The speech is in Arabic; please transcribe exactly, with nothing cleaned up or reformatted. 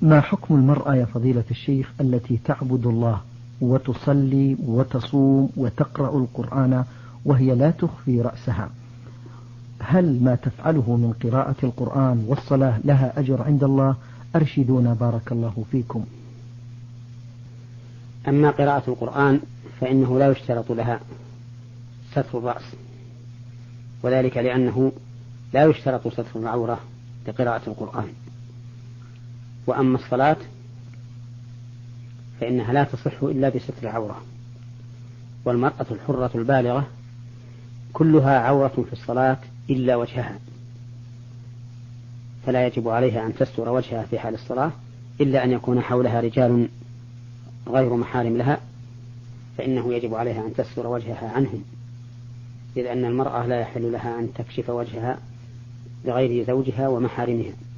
ما حكم المرأة يا فضيلة الشيخ التي تعبد الله وتصلي وتصوم وتقرأ القرآن وهي لا تخفي رأسها؟ هل ما تفعله من قراءة القرآن والصلاة لها أجر عند الله؟ أرشدونا بارك الله فيكم. أما قراءة القرآن فإنه لا يشترط لها ستر الرأس، وذلك لأنه لا يشترط ستر العورة لقراءة القرآن. وأما الصلاة فإنها لا تصح إلا بستر العورة، والمرأة الحرة البالغة كلها عورة في الصلاة إلا وجهها، فلا يجب عليها أن تستر وجهها في حال الصلاة إلا أن يكون حولها رجال غير محارم لها، فإنه يجب عليها أن تستر وجهها عنهم، إذ أن المرأة لا يحل لها أن تكشف وجهها لغير زوجها ومحارمها.